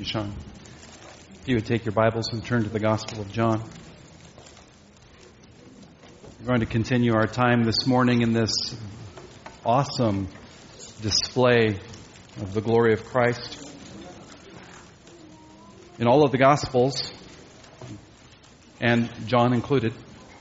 you, Sean. If you would take your Bibles and turn to the Gospel of John. We're going to continue our time this morning in this awesome display of the glory of Christ. In all of the Gospels, and John included,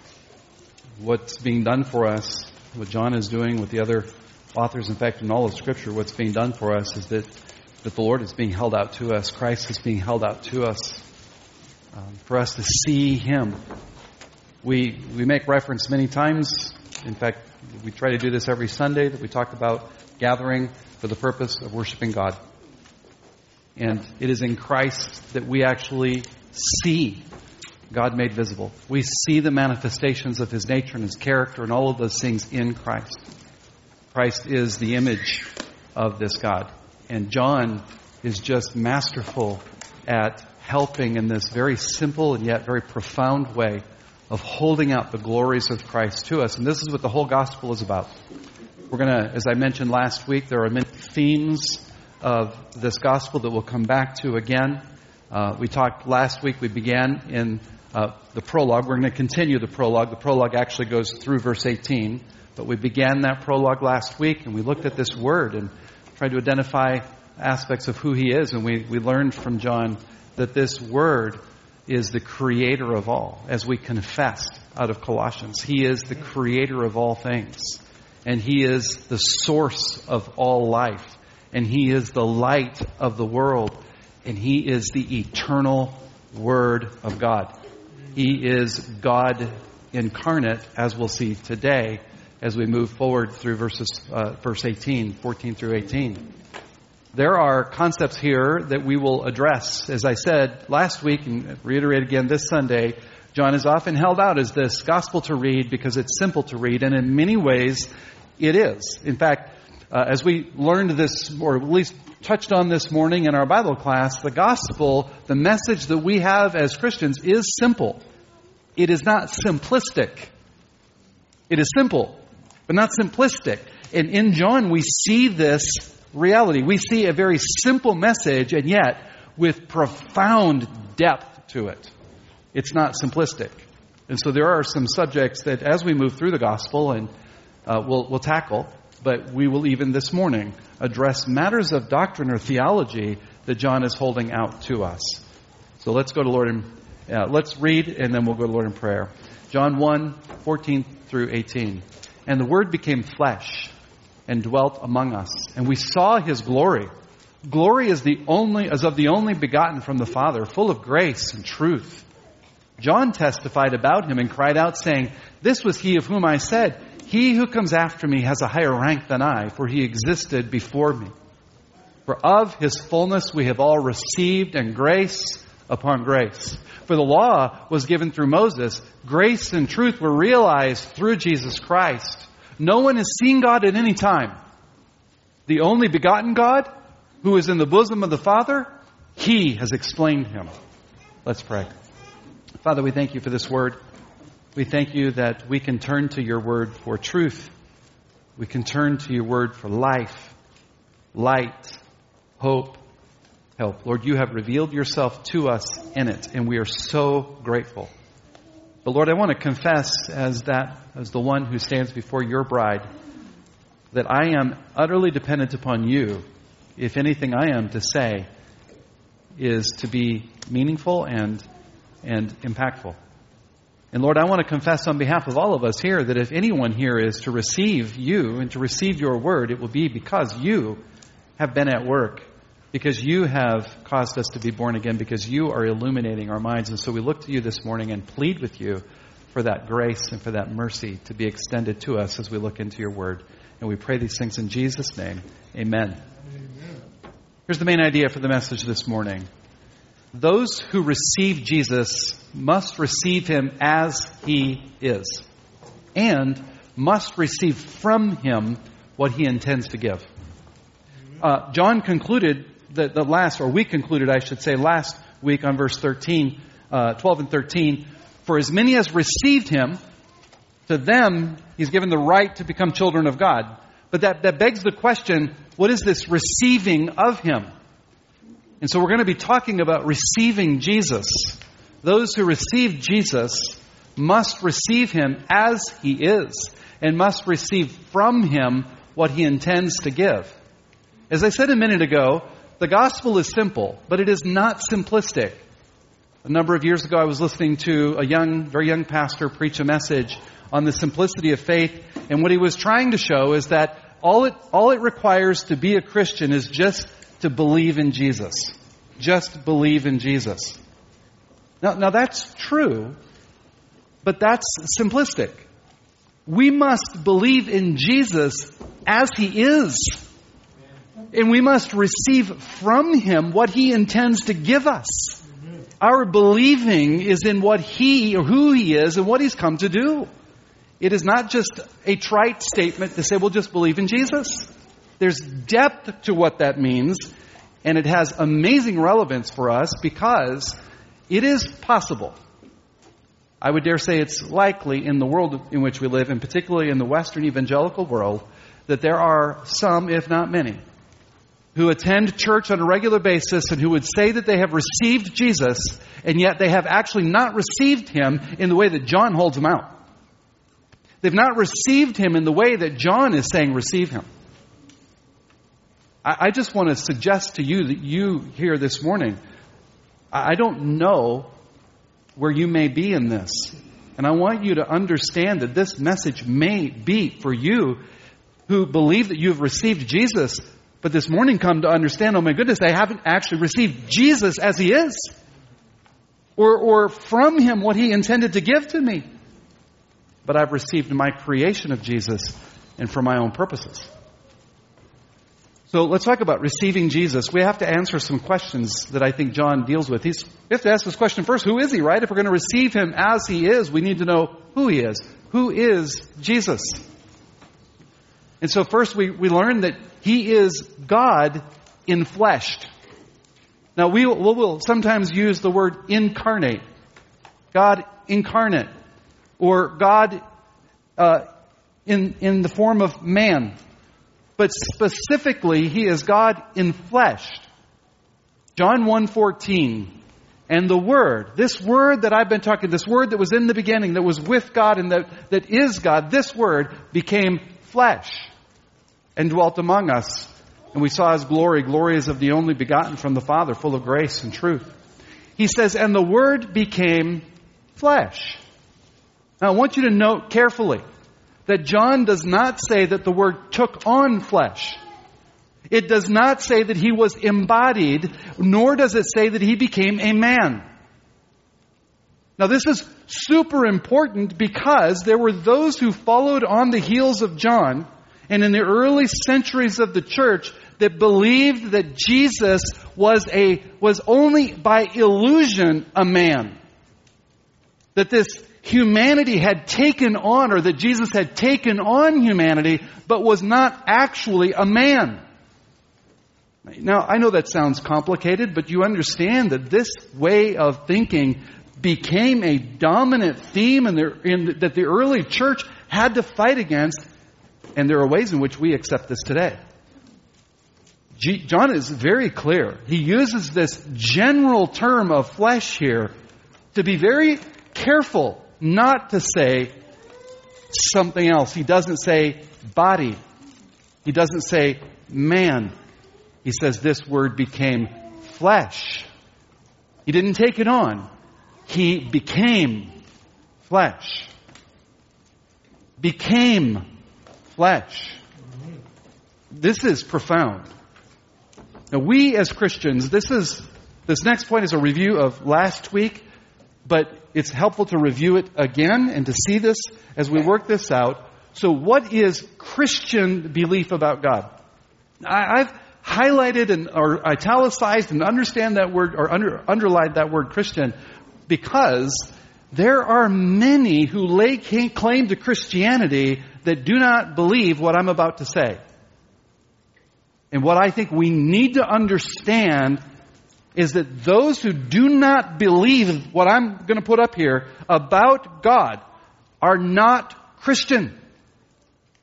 what's being done for us, what John is doing with the other authors, in fact, in all of Scripture, what's being done for us is that the Lord is being held out to us. Christ is being held out to us for us to see Him. We make reference many times. In fact, we try to do this every Sunday, that we talk about gathering for the purpose of worshiping God. And it is in Christ that we actually see God made visible. We see the manifestations of His nature and His character and all of those things in Christ. Christ is the image of this God. And John is just masterful at helping in this very simple and yet very profound way of holding out the glories of Christ to us. And this is what the whole gospel is about. We're going to, as I mentioned last week, there are many themes of this gospel that we'll come back to again. We talked last week, we began in the prologue. We're going to continue the prologue. The prologue actually goes through verse 18. But we began that prologue last week, and we looked at this word and tried to identify aspects of who He is. And we learned from John that this word is the creator of all, as we confessed out of Colossians. He is the creator of all things. And He is the source of all life. And He is the light of the world. And He is the eternal Word of God. He is God incarnate, as we'll see today, as we move forward through verse 18, 14 through 18. There are concepts here that we will address. As I said last week, and reiterate again this Sunday, John is often held out as this gospel to read because it's simple to read, and in many ways it is. In fact, as we learned this, or at least touched on this morning in our Bible class, the gospel, the message that we have as Christians is simple. It is not simplistic. It is simple, but not simplistic. And in John, we see this reality. We see a very simple message, and yet with profound depth to it. It's not simplistic. And so there are some subjects that as we move through the gospel, and we'll tackle, but we will even this morning address matters of doctrine or theology that John is holding out to us. So let's go to Lord and let's read, and then we'll go to Lord in prayer. John 1, 14 through 18. And the Word became flesh and dwelt among us, and we saw His glory. Glory is of the only begotten from the Father, full of grace and truth. John testified about Him and cried out, saying, "This was He of whom I said, He who comes after me has a higher rank than I, for He existed before me. For of His fullness we have all received, and grace upon grace. For the law was given through Moses. Grace and truth were realized through Jesus Christ. No one has seen God at any time. The only begotten God, who is in the bosom of the Father, He has explained Him." Let's pray. Father, we thank You for this word. We thank You that we can turn to Your word for truth. We can turn to Your word for life, light, hope, help. Lord, You have revealed Yourself to us in it, and we are so grateful. But Lord, I want to confess as the one who stands before Your bride, that I am utterly dependent upon You. If anything I am to say is to be meaningful and impactful. And Lord, I want to confess on behalf of all of us here that if anyone here is to receive You and to receive Your word, it will be because You have been at work, because You have caused us to be born again, because You are illuminating our minds. And so we look to You this morning and plead with You for that grace and for that mercy to be extended to us as we look into Your word. And we pray these things in Jesus' name. Amen. Amen. Here's the main idea for the message this morning. Those who receive Jesus must receive Him as He is, and must receive from Him what He intends to give. John concluded we concluded last week on verse 13, 12 and 13, "For as many as received Him, to them He's given the right to become children of God." But that begs the question, what is this receiving of Him? And so we're going to be talking about receiving Jesus. Those who receive Jesus must receive Him as He is, and must receive from Him what He intends to give. As I said a minute ago, the gospel is simple, but it is not simplistic. A number of years ago, I was listening to a very young pastor preach a message on the simplicity of faith, and what he was trying to show is that all it requires to be a Christian is just to believe in Jesus. Just believe in Jesus. Now that's true, but that's simplistic. We must believe in Jesus as He is. And we must receive from Him what He intends to give us. Our believing is in what He, or who He is, and what He's come to do. It is not just a trite statement to say, we'll just believe in Jesus. There's depth to what that means, and it has amazing relevance for us because it is possible. I would dare say it's likely in the world in which we live, and particularly in the Western evangelical world, that there are some, if not many, who attend church on a regular basis and who would say that they have received Jesus, and yet they have actually not received Him in the way that John holds Him out. They've not received Him in the way that John is saying receive Him. I just want to suggest to you that you here this morning, I don't know where you may be in this. And I want you to understand that this message may be for you who believe that you've received Jesus, but this morning come to understand, oh my goodness, I haven't actually received Jesus as He is. Or from Him what He intended to give to me. But I've received my creation of Jesus and for my own purposes. So let's talk about receiving Jesus. We have to answer some questions that I think John deals with. We have to ask this question first, who is He, right? If we're going to receive Him as He is, we need to know who He is. Who is Jesus? And so first we learn that He is God infleshed. Now we will sometimes use the word incarnate. God incarnate. Or God in the form of man. But specifically, He is God infleshed. John 1:14. And the Word, this Word that I've been talking, this Word that was in the beginning, that was with God and that is God, this Word became flesh and dwelt among us. And we saw His glory. Glory is of the only begotten from the Father, full of grace and truth. He says, and the Word became flesh. Now I want you to note carefully that John does not say that the Word took on flesh. It does not say that He was embodied, nor does it say that He became a man. Now this is super important because there were those who followed on the heels of John and in the early centuries of the church that believed that Jesus was only by illusion a man. That this humanity had taken on, or that Jesus had taken on humanity, but was not actually a man. Now, I know that sounds complicated, but you understand that this way of thinking became a dominant theme that the early church had to fight against, and there are ways in which we accept this today. John is very clear. He uses this general term of flesh here to be very careful not to say something else. He doesn't say body. He doesn't say man. He says this Word became flesh. He didn't take it on. He became flesh. Became flesh. This is profound. Now we as Christians, this next point is a review of last week, but it's helpful to review it again and to see this as we work this out. So what is Christian belief about God? I've highlighted or italicized and understand that word, or underlined that word Christian, because there are many who lay claim to Christianity that do not believe what I'm about to say. And what I think we need to understand is that those who do not believe what I'm going to put up here about God are not Christian.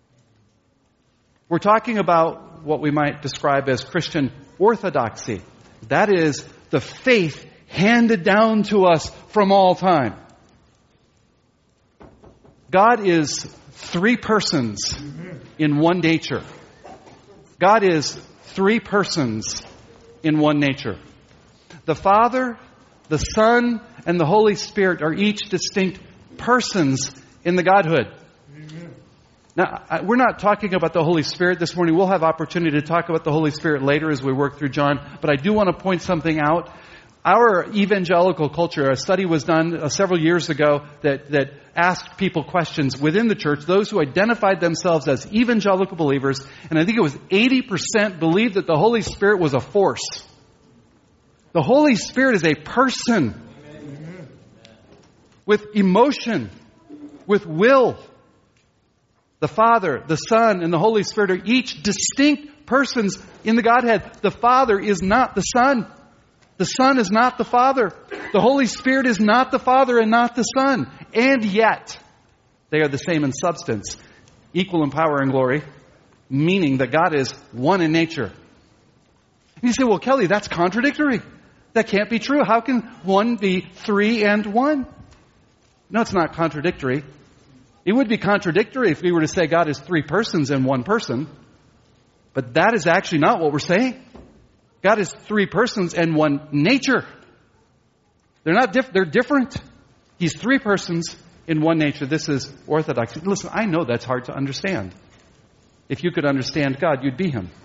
We're talking about what we might describe as Christian orthodoxy. That is the faith handed down to us from all time. God is three persons in one nature. God is three persons in one nature. The Father, the Son, and the Holy Spirit are each distinct persons in the Godhood. Now, we're not talking about the Holy Spirit this morning. We'll have opportunity to talk about the Holy Spirit later as we work through John. But I do want to point something out. Our evangelical culture, a study was done several years ago that asked people questions within the church, those who identified themselves as evangelical believers, and I think it was 80% believed that the Holy Spirit was a force. The Holy Spirit is a person with emotion, with will. The Father, the Son, and the Holy Spirit are each distinct persons in the Godhead. The Father is not the Son. The Son is not the Father. The Holy Spirit is not the Father and not the Son. And yet, they are the same in substance, equal in power and glory, meaning that God is one in nature. And you say, well, Kelly, that's contradictory. That can't be true. How can one be three and one? No, it's not contradictory. It would be contradictory if we were to say God is three persons in one person. But that is actually not what we're saying. God is three persons and one nature. They're different. He's three persons in one nature. This is orthodoxy. Listen, I know that's hard to understand. If you could understand God, you'd be Him.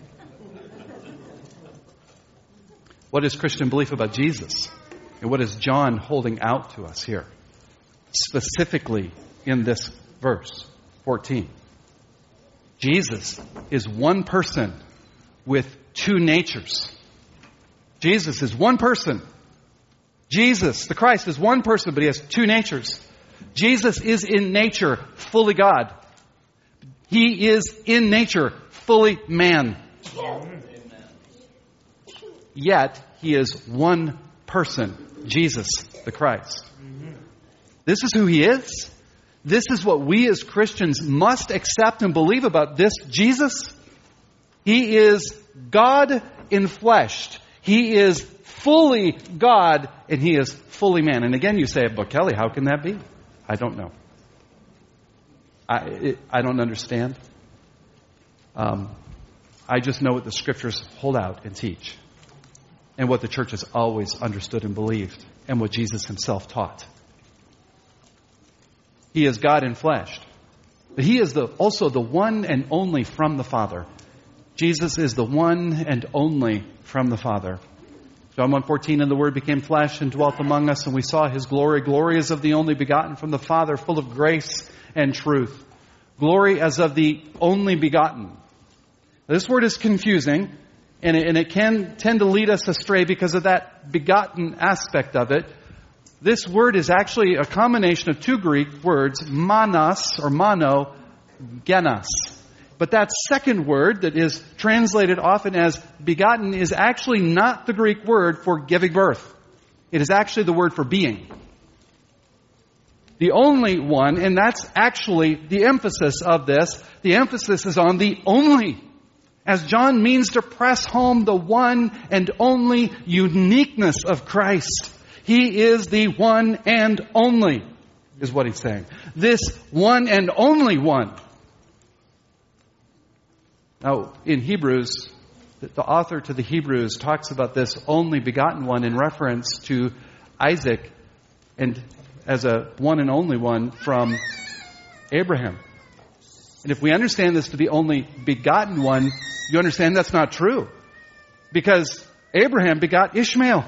What is Christian belief about Jesus? And what is John holding out to us here? Specifically in this verse 14. Jesus is one person with two natures. Jesus is one person. Jesus, the Christ, is one person, but He has two natures. Jesus is in nature fully God. He is in nature fully man. Yet, He is one person, Jesus, the Christ. This is who He is. This is what we as Christians must accept and believe about this Jesus. He is God enfleshed. He is fully God and He is fully man. And again, you say, but Kelly, how can that be? I don't know. I don't understand. I just know what the Scriptures hold out and teach. And what the church has always understood and believed. And what Jesus Himself taught. He is God enfleshed. But He is also the one and only from the Father. Jesus is the one and only from the Father. John 1:14, and the Word became flesh and dwelt among us, and we saw His glory. Glory as of the only begotten from the Father, full of grace and truth. Glory as of the only begotten. This word is confusing, and it can tend to lead us astray because of that begotten aspect of it. This word is actually a combination of two Greek words, manos or mono, genos. But that second word that is translated often as begotten is actually not the Greek word for giving birth. It is actually the word for being. The only one, and that's actually the emphasis of this, the emphasis is on the only. As John means to press home the one and only uniqueness of Christ. He is the one and only, is what he's saying. This one and only one. Now, in Hebrews, the author to the Hebrews talks about this only begotten one in reference to Isaac and as a one and only one from Abraham. And if we understand this to be only begotten one, you understand that's not true. Because Abraham begot Ishmael.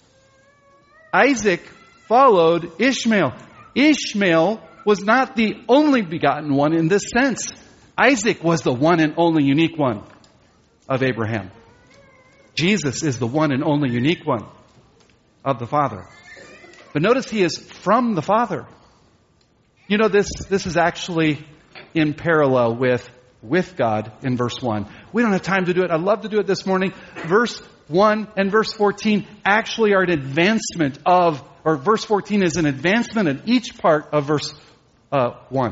Isaac followed Ishmael. Ishmael was not the only begotten one in this sense. Isaac was the one and only unique one of Abraham. Jesus is the one and only unique one of the Father. But notice He is from the Father. You know, this is actually in parallel with God in verse 1. We don't have time to do it. I'd love to do it this morning. Verse 1 and verse 14 actually are an advancement of, or verse 14 is an advancement in each part of verse 1.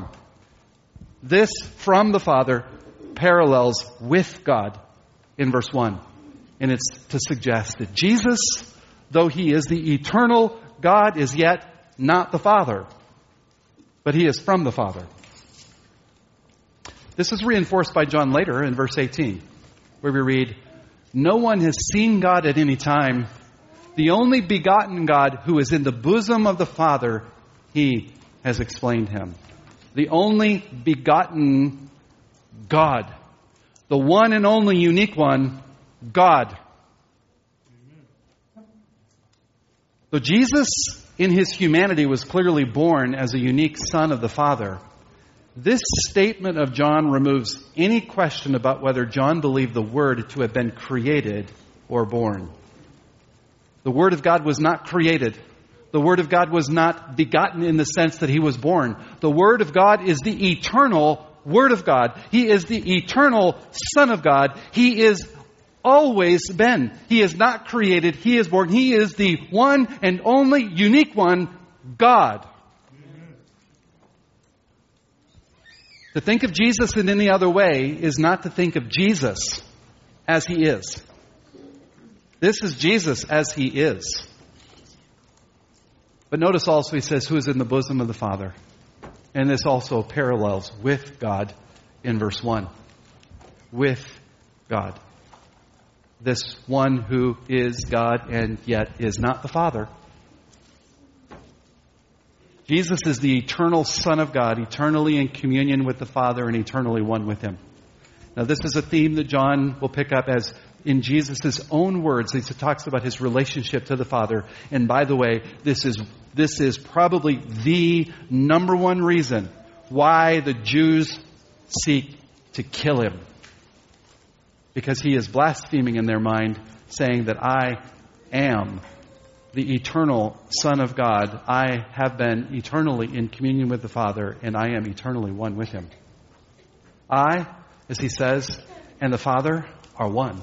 This from the Father parallels with God in verse 1. And it's to suggest that Jesus, though he is the eternal God, is yet not the Father, but he is from the Father. This is reinforced by John later in verse 18, where we read, "No one has seen God at any time. The only begotten God who is in the bosom of the Father, he has explained him." The only begotten God. The one and only unique one, God. So Jesus, in his humanity, was clearly born as a unique son of the Father. This statement of John removes any question about whether John believed the Word to have been created or born. The Word of God was not created. The Word of God was not begotten in the sense that he was born. The Word of God is the eternal Word of God. He is the eternal Son of God. He is always been. He is not created. He is born. He is the one and only unique one, God. To think of Jesus in any other way is not to think of Jesus as he is. This is Jesus as he is. But notice also he says, who is in the bosom of the Father. And this also parallels with God in verse 1. With God. This one who is God and yet is not the Father. Jesus is the eternal Son of God, eternally in communion with the Father and eternally one with him. Now this is a theme that John will pick up as in Jesus' own words. He talks about his relationship to the Father. And by the way, this is probably the number one reason why the Jews seek to kill him. Because he is blaspheming in their mind, saying that I am the eternal Son of God. I have been eternally in communion with the Father, and I am eternally one with him. I, as he says, and the Father are one.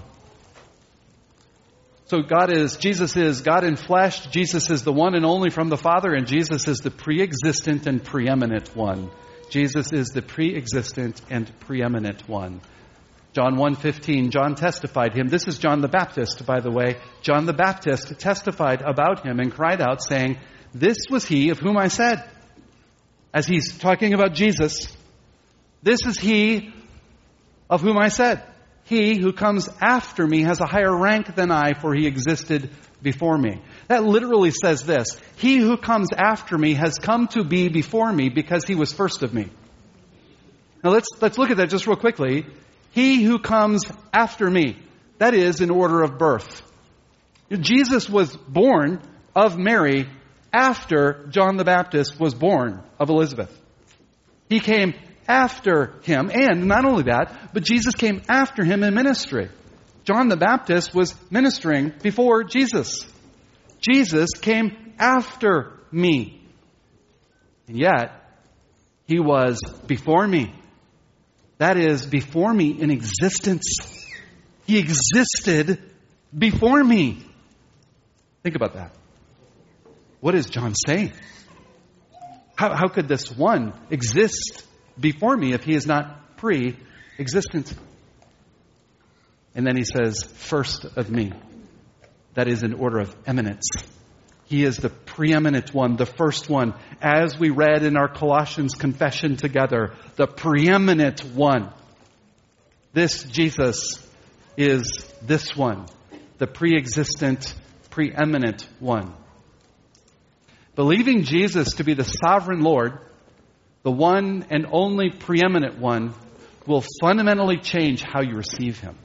So Jesus is God in flesh. Jesus is the one and only from the Father, and Jesus is the pre-existent and preeminent one. Jesus is the pre-existent and preeminent one. John 1:15, John testified him. This is John the Baptist, by the way. John the Baptist testified about him and cried out, saying, "This was he of whom I said," as he's talking about Jesus, "This is he of whom I said, he who comes after me has a higher rank than I, for he existed before me." That literally says this: he who comes after me has come to be before me because he was first of me. Now let's look at that just real quickly. He who comes after me. That is in order of birth. Jesus was born of Mary after John the Baptist was born of Elizabeth. He came after him, and not only that, but Jesus came after him in ministry. John the Baptist was ministering before Jesus. Jesus came after me. And yet, he was before me. That is, before me in existence. He existed before me. Think about that. What is John saying? How could this one exist before me if he is not pre-existent? And then he says, first of me. That is in order of eminence. He is the preeminent one, the first one. As we read in our Colossians confession together, the preeminent one. This Jesus is this one, the pre-existent, preeminent one. Believing Jesus to be the sovereign Lord, the one and only preeminent one, will fundamentally change how you receive him.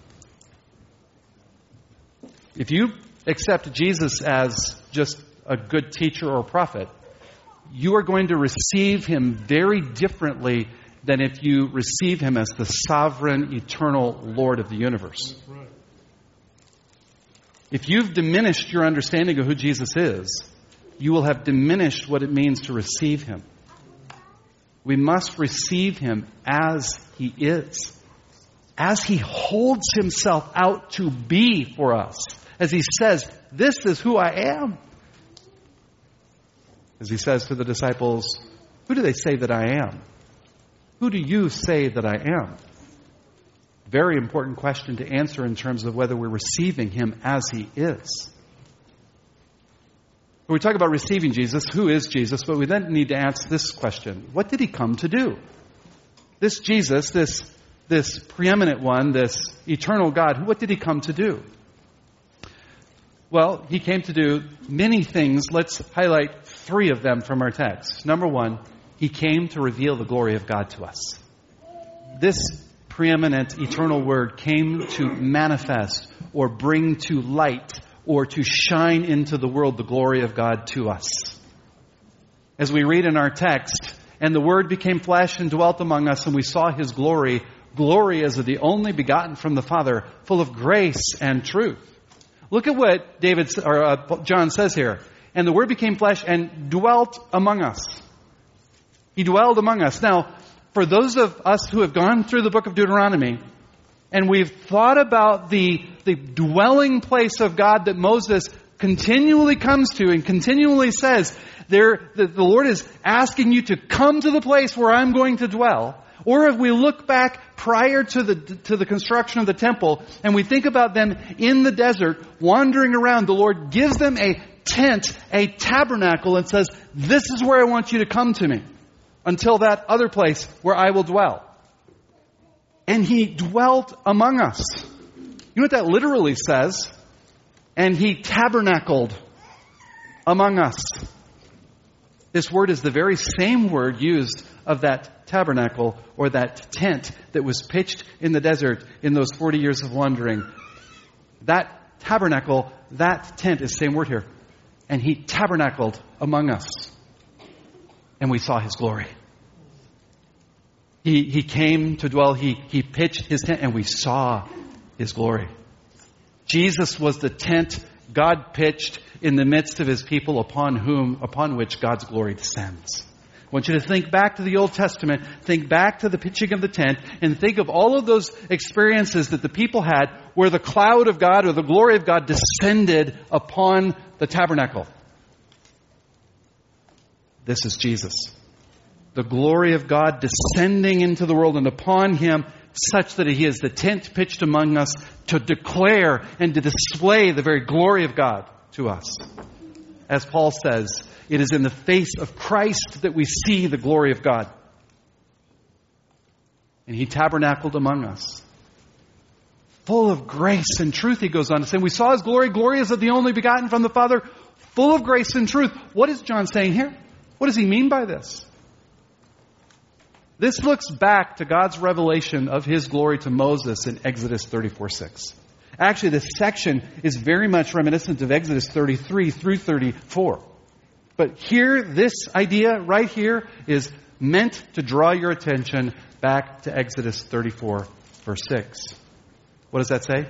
If you accept Jesus as just a good teacher or prophet, you are going to receive him very differently than if you receive him as the sovereign, eternal Lord of the universe. Right. If you've diminished your understanding of who Jesus is, you will have diminished what it means to receive him. We must receive him as he is, as he holds himself out to be for us, as he says, "This is who I am." As he says to the disciples, "Who do they say that I am? Who do you say that I am?" Very important question to answer in terms of whether we're receiving him as he is. When we talk about receiving Jesus, who is Jesus? But we then need to ask this question. What did he come to do? This Jesus, this preeminent one, this eternal God, what did he come to do? Well, he came to do many things. Let's highlight 3 of them from our text. Number 1, he came to reveal the glory of God to us. This preeminent eternal word came to manifest or bring to light or to shine into the world the glory of God to us. As we read in our text, and the Word became flesh and dwelt among us, and we saw his glory, glory as of the only begotten from the Father, full of grace and truth. Look at what John says here. And the Word became flesh and dwelt among us. He dwelled among us. Now, for those of us who have gone through the book of Deuteronomy, and we've thought about the dwelling place of God that Moses continually comes to and continually says, the Lord is asking you to come to the place where I'm going to dwell. Or if we look back prior to the construction of the temple, and we think about them in the desert, wandering around, the Lord gives them a tent, a tabernacle, and says, this is where I want you to come to me, until that other place where I will dwell. And he dwelt among us. You know what that literally says? And he tabernacled among us. This word is the very same word used of that tabernacle or that tent that was pitched in the desert in those 40 years of wandering. That tabernacle, that tent is the same word here. And he tabernacled among us. And we saw his glory. He came to dwell, he pitched his tent, and we saw his glory. Jesus was the tent God pitched in the midst of his people upon which God's glory descends. I want you to think back to the Old Testament, think back to the pitching of the tent, and think of all of those experiences that the people had where the cloud of God or the glory of God descended upon the tabernacle. This is Jesus. The glory of God descending into the world and upon him such that he is the tent pitched among us to declare and to display the very glory of God to us. As Paul says, it is in the face of Christ that we see the glory of God. And he tabernacled among us. Full of grace and truth, he goes on to say. We saw his glory. Glory is of the only begotten from the Father. Full of grace and truth. What is John saying here? What does he mean by this? This looks back to God's revelation of his glory to Moses in Exodus 34:6. Actually, this section is very much reminiscent of Exodus 33 through 34. But here, this idea right here is meant to draw your attention back to Exodus 34, verse 6. What does that say?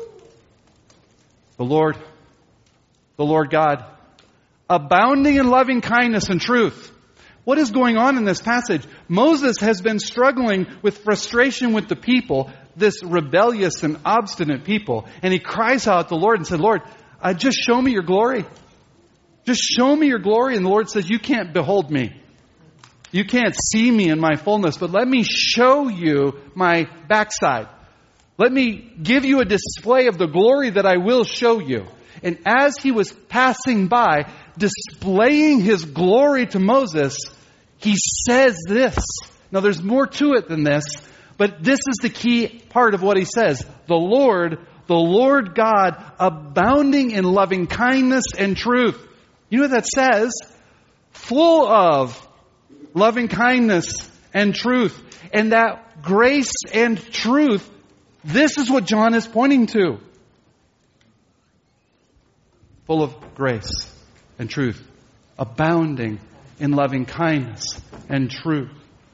The Lord God, abounding in loving kindness and truth. What is going on in this passage? Moses has been struggling with frustration with the people, this rebellious and obstinate people. And he cries out to the Lord and said, Lord, just show me your glory. Just show me your glory. And the Lord says, you can't behold me. You can't see me in my fullness, but let me show you my backside. Let me give you a display of the glory that I will show you. And as he was passing by, displaying his glory to Moses, he says this. Now there's more to it than this, but this is the key part of what he says. The Lord God, abounding in loving kindness and truth. You know what that says? Full of loving kindness and truth. And that grace and truth, this is what John is pointing to. Full of grace and truth. Abounding in loving kindness and truth.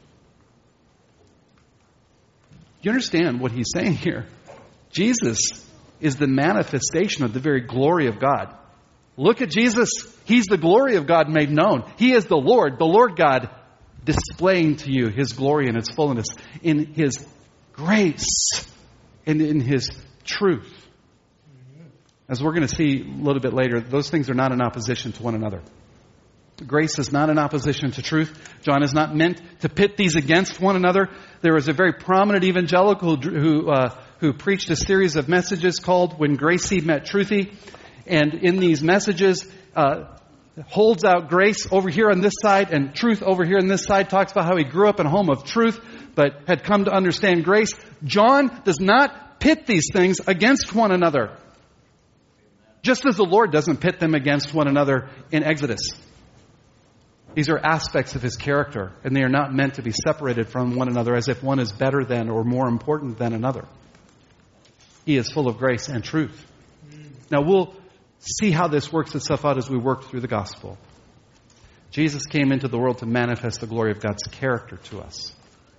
You understand what he's saying here? Jesus is the manifestation of the very glory of God. Look at Jesus. He's the glory of God made known. He is the Lord God, displaying to you his glory in its fullness, in his grace and in his truth. As we're going to see a little bit later, those things are not in opposition to one another. Grace is not in opposition to truth. John is not meant to pit these against one another. There was a very prominent evangelical who preached a series of messages called When Gracie Met Truthy. And in these messages, holds out grace over here on this side and truth over here on this side, talks about how he grew up in a home of truth, but had come to understand grace. John does not pit these things against one another. Just as the Lord doesn't pit them against one another in Exodus. These are aspects of His character, and they are not meant to be separated from one another as if one is better than or more important than another. He is full of grace and truth. Now we'll see how this works itself out as we work through the gospel. Jesus came into the world to manifest the glory of God's character to us.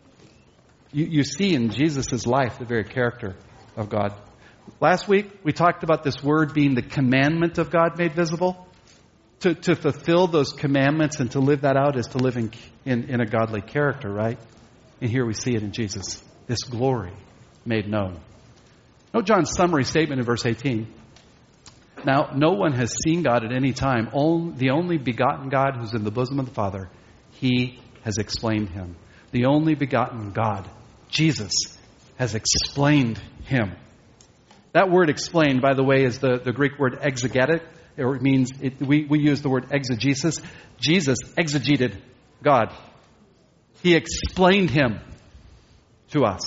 You see in Jesus' life the very character of God. Last week, we talked about this word being the commandment of God made visible. To fulfill those commandments and to live that out is to live in a godly character, right? And here we see it in Jesus. This glory made known. Note John's summary statement in verse 18. Now, no one has seen God at any time. The only begotten God who's in the bosom of the Father, He has explained Him. The only begotten God, Jesus, has explained Him. That word explained, by the way, is the Greek word exegetic. It means, we use the word exegesis. Jesus exegeted God. He explained Him to us.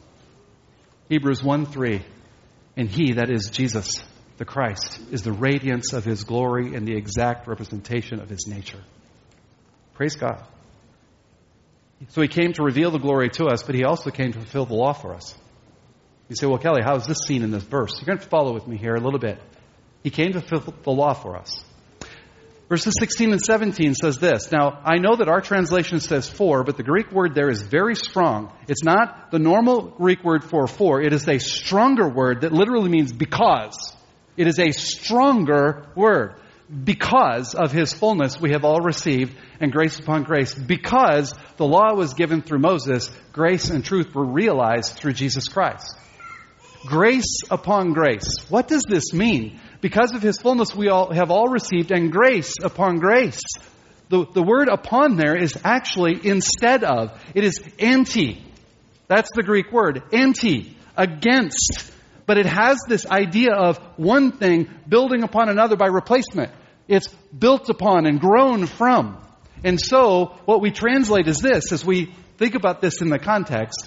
Hebrews 1:3. And He, that is Jesus, the Christ, is the radiance of His glory and the exact representation of His nature. Praise God. So He came to reveal the glory to us, but He also came to fulfill the law for us. You say, well, Kelly, how is this seen in this verse? You're going to follow with me here a little bit. He came to fulfill the law for us. Verses 16 and 17 says this. Now, I know that our translation says for, but the Greek word there is very strong. It's not the normal Greek word for. It is a stronger word that literally means because. It is a stronger word. Because of His fullness we have all received, and grace upon grace. Because the law was given through Moses, grace and truth were realized through Jesus Christ. Grace upon grace. What does this mean? Because of His fullness we have all received, and grace upon grace. The word upon there is actually instead of. It is anti. That's the Greek word. Anti. Against. But it has this idea of one thing building upon another by replacement. It's built upon and grown from. And so what we translate is this, as we think about this in the context.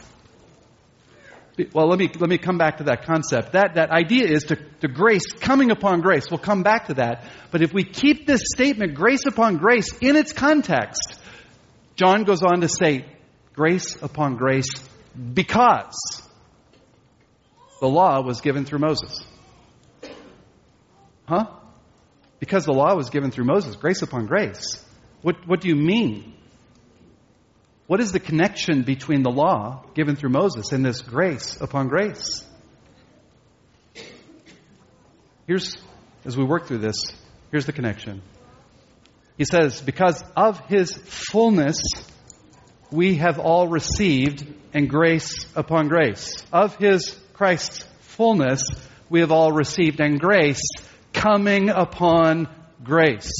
Well, let me come back to that concept. That idea is to grace coming upon grace. We'll come back to that. But if we keep this statement, grace upon grace, in its context, John goes on to say, grace upon grace, because the law was given through Moses. Huh? Because the law was given through Moses, grace upon grace. What do you mean? What is the connection between the law given through Moses and this grace upon grace? As we work through this, here's the connection. He says, because of His fullness, we have all received, and grace upon grace. Of Christ's fullness, we have all received, and grace coming upon grace.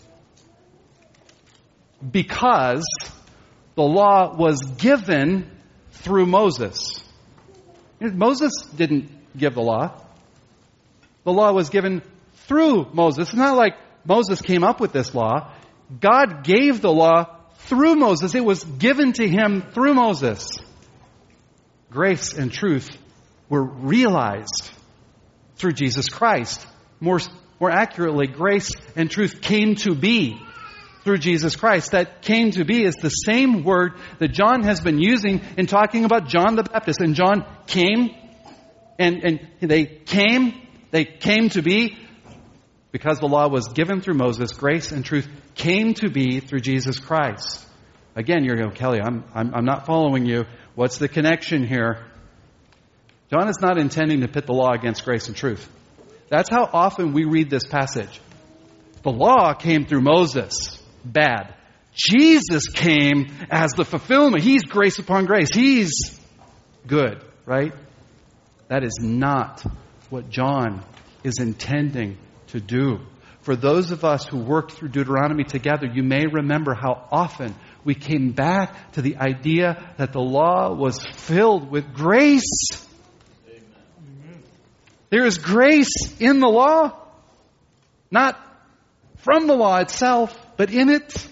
Because the law was given through Moses. Moses didn't give the law. The law was given through Moses. It's not like Moses came up with this law. God gave the law through Moses. It was given to him through Moses. Grace and truth were realized through Jesus Christ. More accurately, grace and truth came to be through Jesus Christ. That came to be is the same word that John has been using in talking about John the Baptist. And John came, and they came to be because the law was given through Moses. Grace and truth came to be through Jesus Christ. Again, you're going, Kelly, I'm not following you. What's the connection here? John is not intending to pit the law against grace and truth. That's how often we read this passage. The law came through Moses. Bad. Jesus came as the fulfillment. He's grace upon grace. He's good, right? That is not what John is intending to do. For those of us who worked through Deuteronomy together, you may remember how often we came back to the idea that the law was filled with grace. Amen. There is grace in the law, not from the law itself, but in it.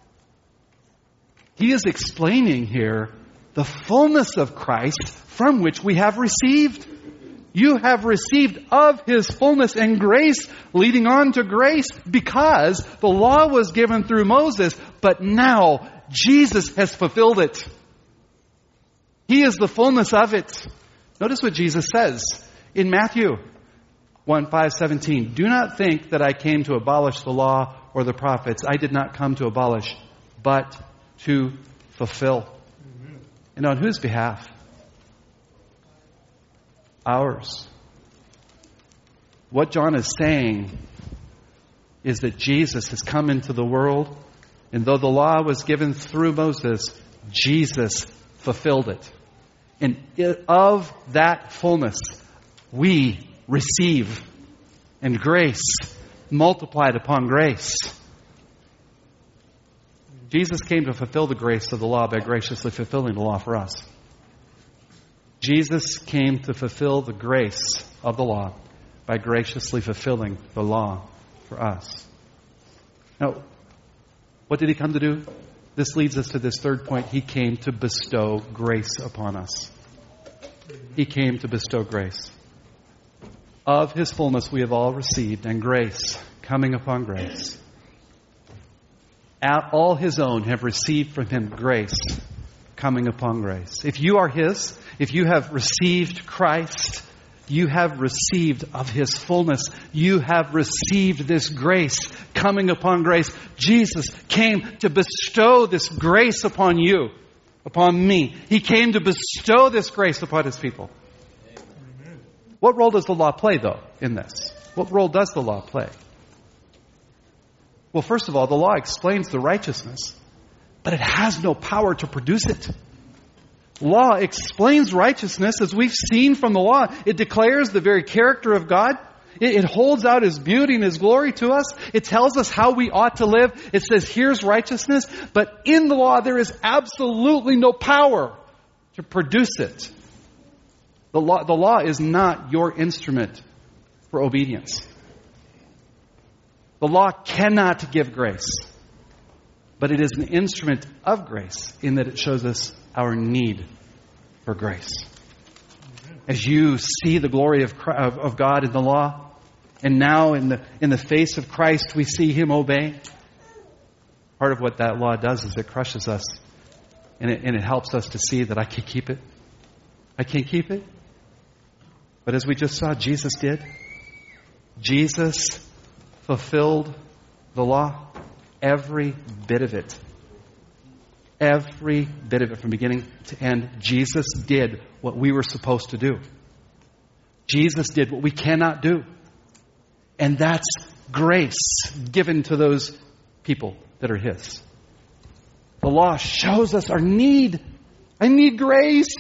He is explaining here the fullness of Christ from which we have received. You have received of His fullness and grace leading on to grace because the law was given through Moses, but now Jesus has fulfilled it. He is the fullness of it. Notice what Jesus says in Matthew 1:5-17. Do not think that I came to abolish the law or the prophets. I did not come to abolish, but to fulfill. Amen. And on whose behalf? Ours. What John is saying is that Jesus has come into the world, and though the law was given through Moses, Jesus fulfilled it. And of that fullness, we receive, and grace multiplied upon grace. Jesus came to fulfill the grace of the law by graciously fulfilling the law for us. Jesus came to fulfill the grace of the law by graciously fulfilling the law for us. Now, what did He come to do? This leads us to this third point. He came to bestow grace upon us. He came to bestow grace. Of His fullness we have all received, and grace coming upon grace. All His own have received from Him grace coming upon grace. If you are His, if you have received Christ, you have received of His fullness. You have received this grace coming upon grace. Jesus came to bestow this grace upon you, upon me. He came to bestow this grace upon His people. Amen. What role does the law play, though, in this? What role does the law play? Well, first of all, the law explains the righteousness, but it has no power to produce it. Law explains righteousness, as we've seen from the law. It declares the very character of God. It holds out His beauty and His glory to us. It tells us how we ought to live. It says, here's righteousness. But in the law, there is absolutely no power to produce it. The law is not your instrument for obedience. The law cannot give grace, but it is an instrument of grace in that it shows us our need for grace. As you see the glory of God in the law, and now in the face of Christ we see Him obey. Part of what that law does is it crushes us, and it helps us to see that I can't keep it. I can't keep it. But as we just saw, Jesus did. Jesus fulfilled the law, every bit of it. Every bit of it from beginning to end. Jesus did what we were supposed to do. Jesus did what we cannot do. And that's grace given to those people that are His. The law shows us our need. I need grace.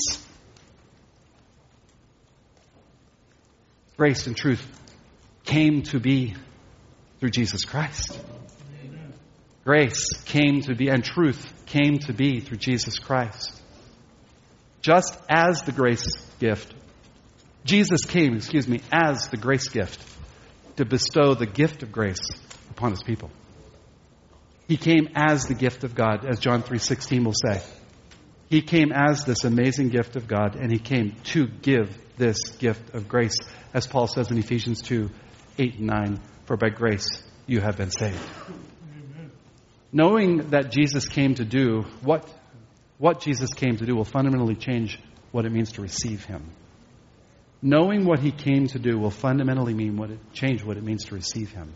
Grace and truth came to be through Jesus Christ. Amen. Grace came to be, and truth came to be through Jesus Christ. Just as the grace gift, Jesus came, as the grace gift to bestow the gift of grace upon His people. He came as the gift of God, as John 3:16 will say. He came as this amazing gift of God, and He came to give this gift of grace, as Paul says in Ephesians 2:8-9, for by grace you have been saved. Amen. Knowing that Jesus came to do, what Jesus came to do will fundamentally change what it means to receive Him. Knowing what He came to do will fundamentally change what it means to receive Him.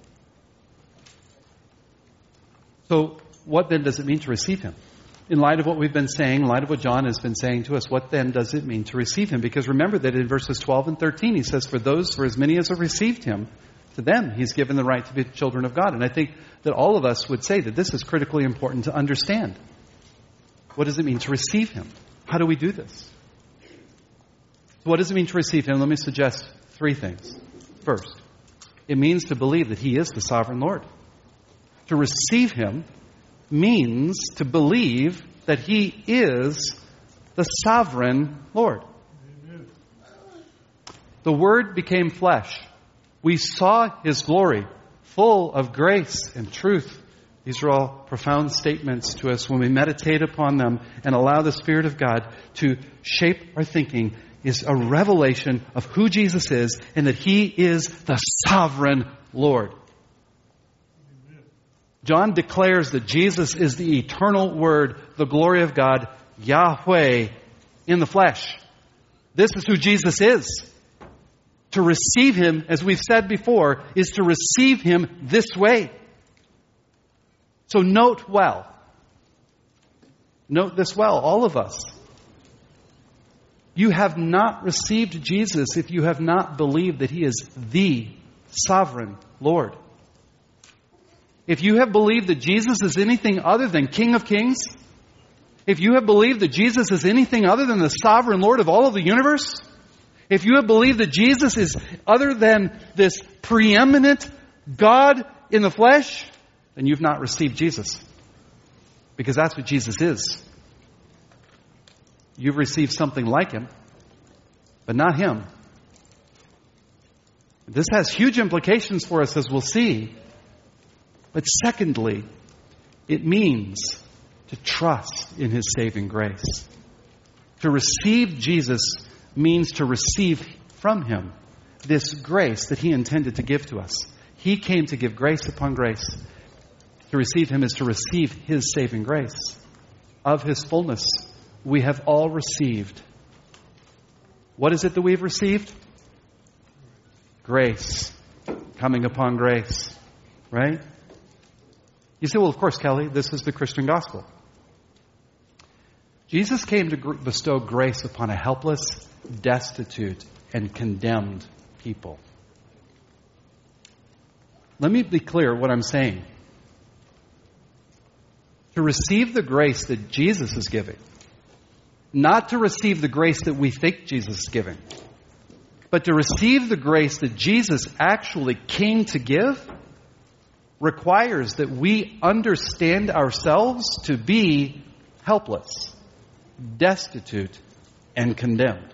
So, what then does it mean to receive Him? In light of what we've been saying, in light of what John has been saying to us, what then does it mean to receive Him? Because remember that in verses 12 and 13, he says, for as many as have received Him, to them He's given the right to be children of God. And I think that all of us would say that this is critically important to understand. What does it mean to receive Him? How do we do this? So what does it mean to receive Him? Let me suggest three things. First, It means to believe that He is the sovereign Lord. To receive Him means to believe that He is the sovereign Lord. Amen. The Word became flesh. We saw His glory, full of grace and truth. These are all profound statements to us. When we meditate upon them and allow the Spirit of God to shape our thinking, is a revelation of who Jesus is and that He is the sovereign Lord. John declares that Jesus is the eternal Word, the glory of God, Yahweh in the flesh. This is who Jesus is. To receive Him, as we've said before, is to receive Him this way. So note this well, all of us. You have not received Jesus if you have not believed that He is the sovereign Lord. If you have believed that Jesus is anything other than King of Kings, if you have believed that Jesus is anything other than the sovereign Lord of all of the universe, if you have believed that Jesus is other than this preeminent God in the flesh, then you've not received Jesus. Because that's what Jesus is. You've received something like Him, but not Him. This has huge implications for us, as we'll see. But secondly, it means to trust in His saving grace. To receive Jesus means to receive from Him this grace that He intended to give to us. He came to give grace upon grace. To receive Him is to receive His saving grace. Of His fullness, we have all received. What is it that we've received? Grace. Coming upon grace. Right? You say, well, of course, Kelly, this is the Christian gospel. Jesus came to bestow grace upon a helpless, destitute, and condemned people. Let me be clear what I'm saying. To receive the grace that Jesus is giving, not to receive the grace that we think Jesus is giving, but to receive the grace that Jesus actually came to give, requires that we understand ourselves to be helpless, destitute, and condemned.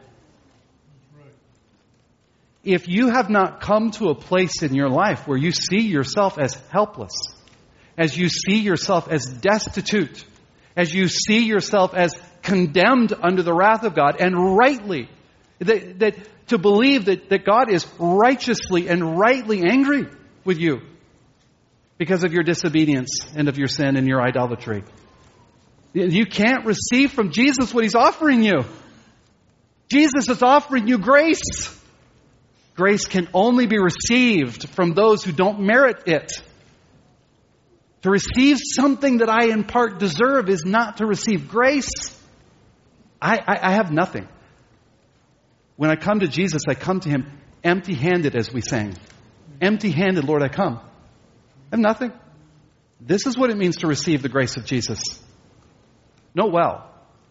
If you have not come to a place in your life where you see yourself as helpless, as you see yourself as destitute, as you see yourself as condemned under the wrath of God, and rightly, that to believe that God is righteously and rightly angry with you because of your disobedience and of your sin and your idolatry. You can't receive from Jesus what He's offering you. Jesus is offering you grace. Grace can only be received from those who don't merit it. To receive something that I in part deserve is not to receive grace. I have nothing. When I come to Jesus, I come to Him empty-handed, as we sang. Empty-handed, Lord, I come. I have nothing. This is what it means to receive the grace of Jesus. Know well,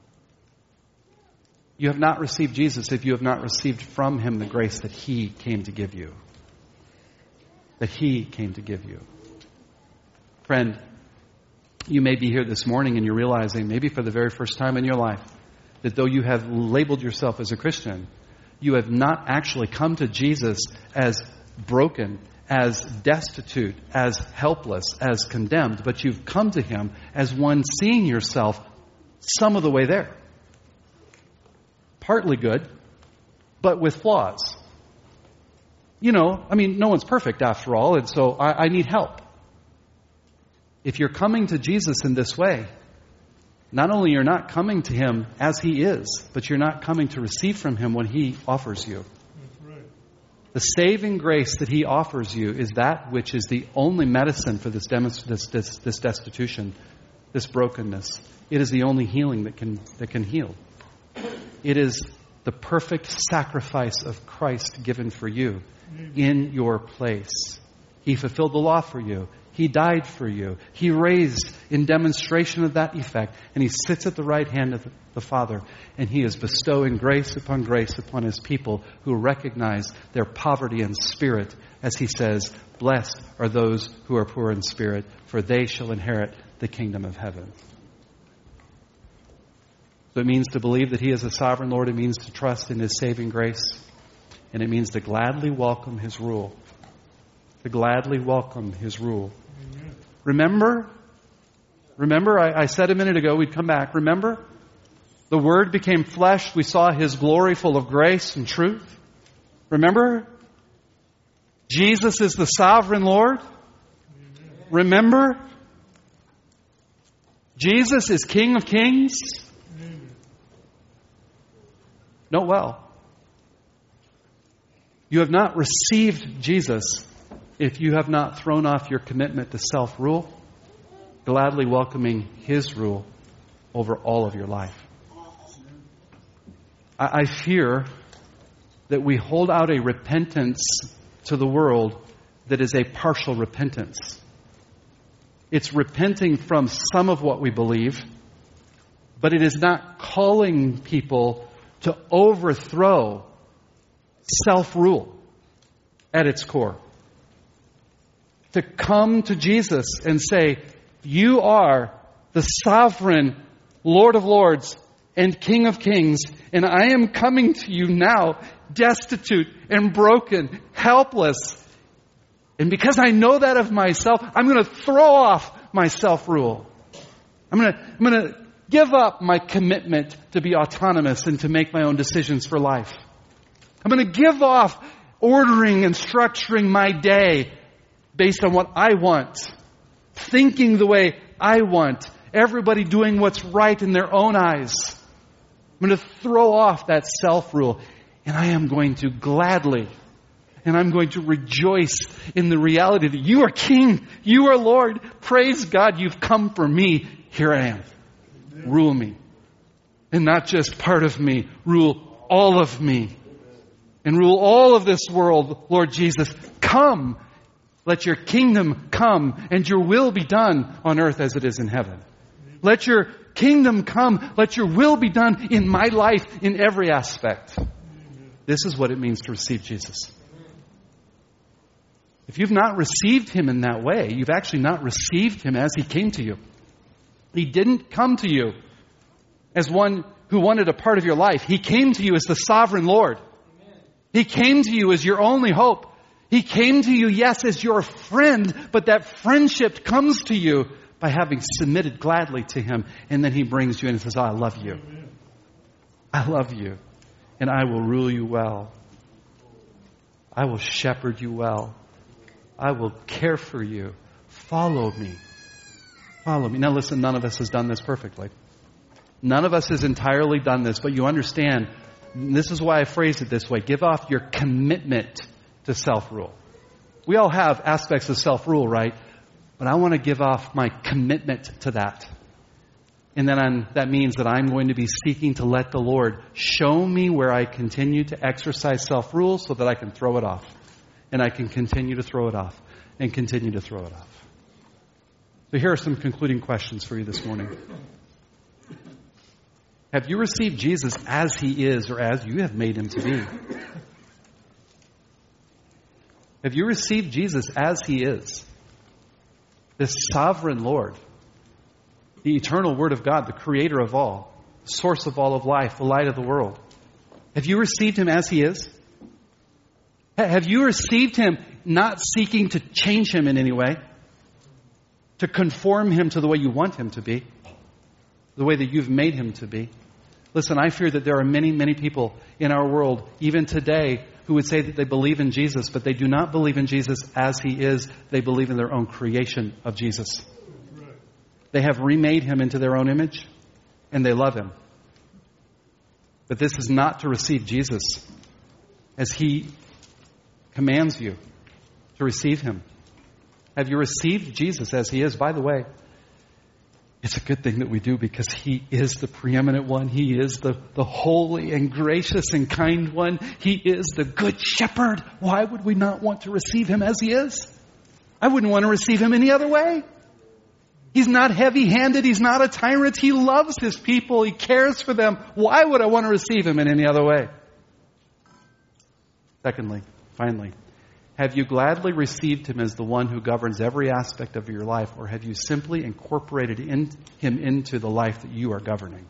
you have not received Jesus if you have not received from Him the grace that He came to give you. That He came to give you. Friend, you may be here this morning and you're realizing, maybe for the very first time in your life, that though you have labeled yourself as a Christian, you have not actually come to Jesus as broken, as destitute, as helpless, as condemned, but you've come to Him as one seeing yourself some of the way there. Partly good, but with flaws. No one's perfect after all, and so I need help. If you're coming to Jesus in this way, not only you're not coming to Him as He is, but you're not coming to receive from Him what He offers you. That's right. The saving grace that He offers you is that which is the only medicine for this destitution, this brokenness. It is the only healing that can heal. It is the perfect sacrifice of Christ given for you in your place. He fulfilled the law for you. He died for you. He raised in demonstration of that effect. And He sits at the right hand of the Father. And He is bestowing grace upon His people who recognize their poverty in spirit. As He says, blessed are those who are poor in spirit, for they shall inherit the kingdom of heaven. So it means to believe that He is a sovereign Lord. It means to trust in His saving grace. And it means to gladly welcome His rule. To gladly welcome His rule. Remember, I said a minute ago we'd come back. Remember? The Word became flesh. We saw His glory full of grace and truth. Remember? Jesus is the sovereign Lord. Remember? Jesus is King of Kings. Note well. You have not received Jesus if you have not thrown off your commitment to self-rule, gladly welcoming His rule over all of your life. I fear that we hold out a repentance to the world that is a partial repentance. It's repenting from some of what we believe, but it is not calling people to overthrow self-rule at its core. To come to Jesus and say, you are the sovereign Lord of Lords and King of Kings, and I am coming to you now, destitute and broken, helpless. And because I know that of myself, I'm going to throw off my self-rule. I'm going to give up my commitment to be autonomous and to make my own decisions for life. I'm going to give off ordering and structuring my day based on what I want, thinking the way I want, everybody doing what's right in their own eyes. I'm going to throw off that self-rule, and I am going to gladly, and I'm going to rejoice in the reality that you are King, you are Lord. Praise God, you've come for me. Here I am. Rule me. And not just part of me, rule all of me. And rule all of this world, Lord Jesus. Come. Let your kingdom come and your will be done on earth as it is in heaven. Let your kingdom come. Let your will be done in my life in every aspect. This is what it means to receive Jesus. If you've not received Him in that way, you've actually not received Him as He came to you. He didn't come to you as one who wanted a part of your life. He came to you as the sovereign Lord. He came to you as your only hope. He came to you, yes, as your friend, but that friendship comes to you by having submitted gladly to Him. And then He brings you in and says, I love you. I love you. And I will rule you well. I will shepherd you well. I will care for you. Follow me. Follow me. Now listen, none of us has done this perfectly. None of us has entirely done this, but you understand, this is why I phrased it this way. Give off your commitment to self-rule. We all have aspects of self-rule, right? But I want to give off my commitment to that. And then that means that I'm going to be seeking to let the Lord show me where I continue to exercise self-rule so that I can throw it off. And I can continue to throw it off. And continue to throw it off. So here are some concluding questions for you this morning. Have you received Jesus as He is or as you have made Him to be? Have you received Jesus as He is? This sovereign Lord, the eternal Word of God, the Creator of all, the source of all of life, the light of the world. Have you received Him as He is? Have you received Him not seeking to change Him in any way? To conform Him to the way you want Him to be? The way that you've made Him to be? Listen, I fear that there are many, many people in our world, even today, who would say that they believe in Jesus, but they do not believe in Jesus as He is. They believe in their own creation of Jesus. They have remade Him into their own image, and they love Him. But this is not to receive Jesus as He commands you to receive Him. Have you received Jesus as He is? By the way, it's a good thing that we do because He is the preeminent one. He is the holy and gracious and kind one. He is the good shepherd. Why would we not want to receive Him as He is? I wouldn't want to receive him any other way. He's not heavy-handed. He's not a tyrant. He loves his people. He cares for them. Why would I want to receive him in any other way? Secondly, finally, have you gladly received him as the one who governs every aspect of your life, or have you simply incorporated him into the life that you are governing?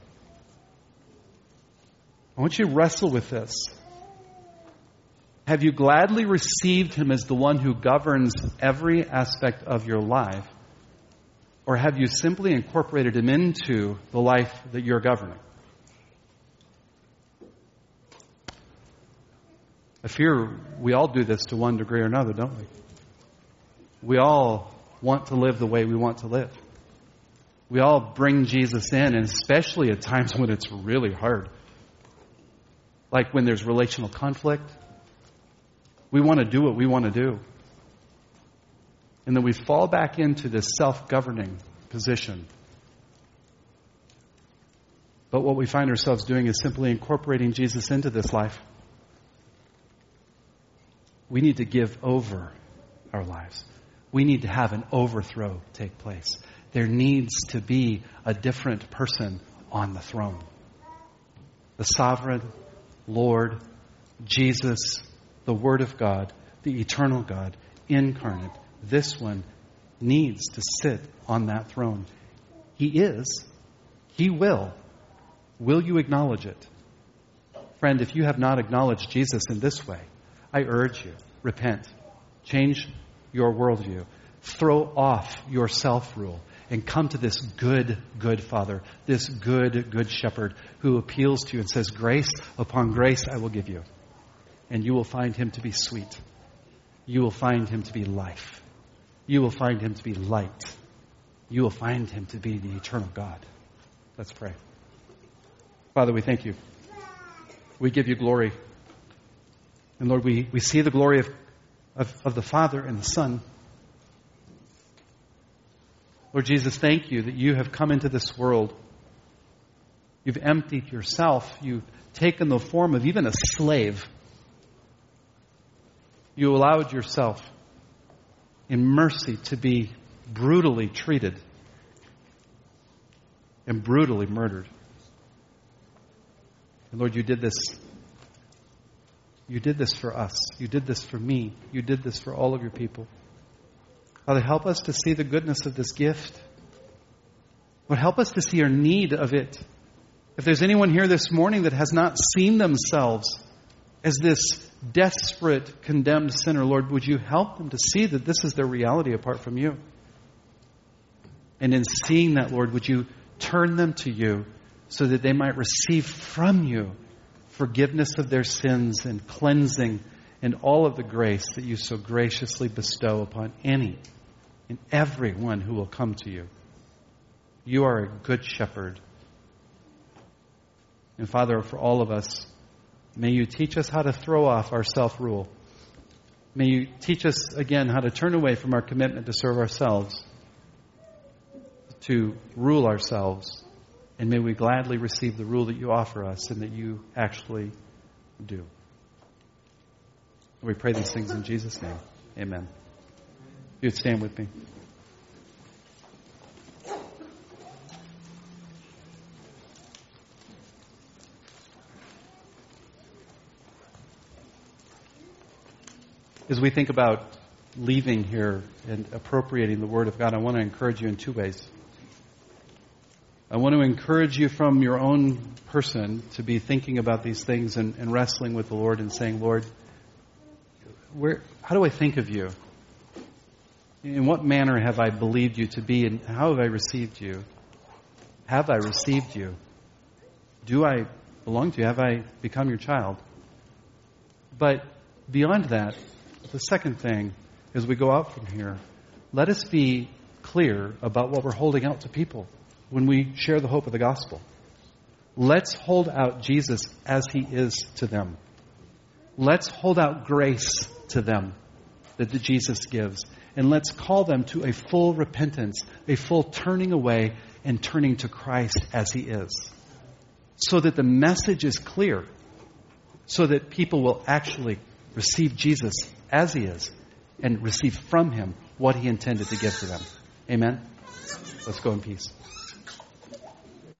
I want you to wrestle with this. Have you gladly received him as the one who governs every aspect of your life, or have you simply incorporated him into the life that you're governing? I fear we all do this to one degree or another, don't we? We all want to live the way we want to live. We all bring Jesus in, and especially at times when it's really hard. Like when there's relational conflict. We want to do what we want to do. And then we fall back into this self-governing position. But what we find ourselves doing is simply incorporating Jesus into this life. We need to give over our lives. We need to have an overthrow take place. There needs to be a different person on the throne. The sovereign Lord, Jesus, the Word of God, the eternal God, incarnate. This one needs to sit on that throne. He is. He will. Will you acknowledge it? Friend, if you have not acknowledged Jesus in this way, I urge you, repent. Change your worldview. Throw off your self-rule and come to this good, good Father, this good, good Shepherd who appeals to you and says, grace upon grace I will give you. And you will find him to be sweet. You will find him to be life. You will find him to be light. You will find him to be the eternal God. Let's pray. Father, we thank you. We give you glory. And Lord, we see the glory of the Father and the Son. Lord Jesus, thank you that you have come into this world. You've emptied yourself. You've taken the form of even a slave. You allowed yourself in mercy to be brutally treated and brutally murdered. And Lord, you did this. You did this for us. You did this for me. You did this for all of your people. Father, help us to see the goodness of this gift. Lord, help us to see our need of it. If there's anyone here this morning that has not seen themselves as this desperate, condemned sinner, Lord, would you help them to see that this is their reality apart from you? And in seeing that, Lord, would you turn them to you so that they might receive from you forgiveness of their sins and cleansing and all of the grace that you so graciously bestow upon any and everyone who will come to you. You are a good shepherd. And Father, for all of us, may you teach us how to throw off our self-rule. May you teach us again how to turn away from our commitment to serve ourselves, to rule ourselves. And may we gladly receive the rule that you offer us and that you actually do. We pray these things in Jesus' name. Amen. If you would stand with me. As we think about leaving here and appropriating the Word of God, I want to encourage you in two ways. I want to encourage you from your own person to be thinking about these things and wrestling with the Lord and saying, Lord, how do I think of you? In what manner have I believed you to be, and how have I received you? Have I received you? Do I belong to you? Have I become your child? But beyond that, the second thing, as we go out from here, let us be clear about what we're holding out to people when we share the hope of the gospel. Let's hold out Jesus as he is to them. Let's hold out grace to them that Jesus gives. And let's call them to a full repentance, a full turning away and turning to Christ as he is. So that the message is clear. So that people will actually receive Jesus as he is and receive from Him what He intended to give to them. Amen? Let's go in peace.